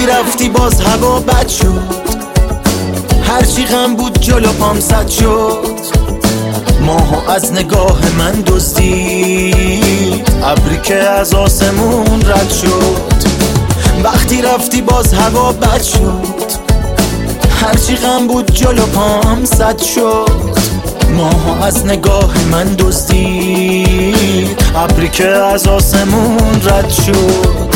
رفتی باز هوا بد شد، هرچی غم بود جلو پام سد شد. ماهو از نگاه من دزدید، ابری که از آسمون رد شد. وقتی رفتی باز هوا بد شد، هرچی غم بود جلو پام سد شد. ماهو از نگاه من دزدید، ابری که از آسمون رد شد.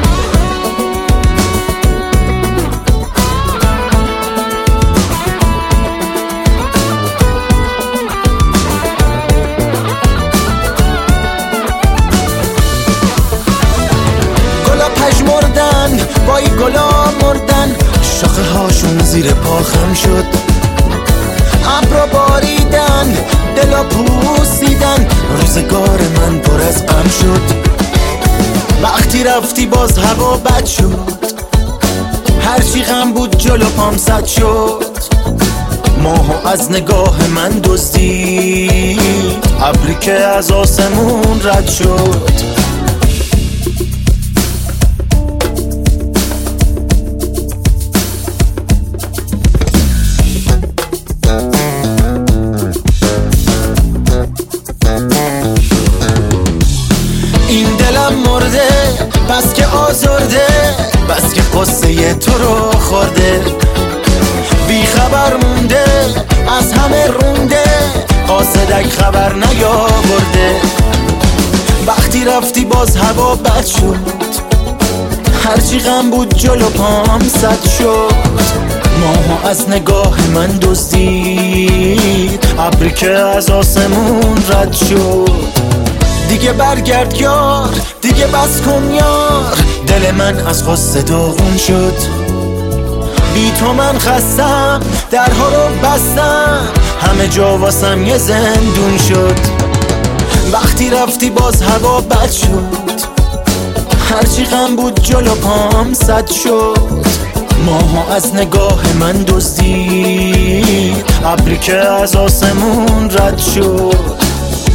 پژمردن وای گلا مردن، شاخه هاشون زیر پا خم شد. ابرا باریدن دلا پوسیدن، روزگار من پر از غم شد. وقتی رفتی باز هوا بد شد، هرچی غم بود جلو پام سد شد. ماهو از نگاه من دزدید، ابری که از آسمون رد شد. این دلم مرده بس که آزرده، بس که قصه تو رو خورده. بی خبر مونده از همه رونده، قاصدک خبر نیاورده. وقتی رفتی باز هوا بد شد، هرچی غم بود جلو پام سد شد. ماهو از نگاه من دزدید، ابری که از آسمون رد شد. دیگه برگرد یار، دیگه بس کن یار، دل من از غصه داغون شد. بی تو من خستم، درها رو بستم، همه جا واسم یه زندون شد. وقتی رفتی باز هوا بد شد، هرچی غم بود جلو پام سد شد. ماهو از نگاه من دزدید، ابری که از آسمون رد شد.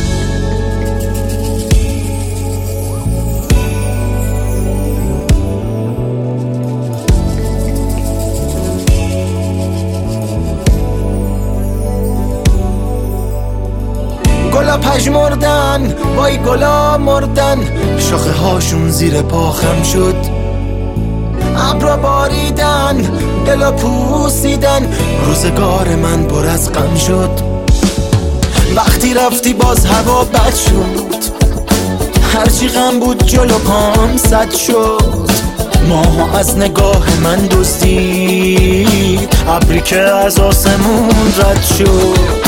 گلا پژمردن وای گلا مردن، شاخه هاشون زیر پا خم شد. ابرا باریدن دلا پوسیدن، روزگار من پر از غم شد. وقتی رفتی باز هوا بد شد، هرچی غم بود جلو پام سد شد. ماهو از نگاه من دزدید، ابری که از آسمون رد شد.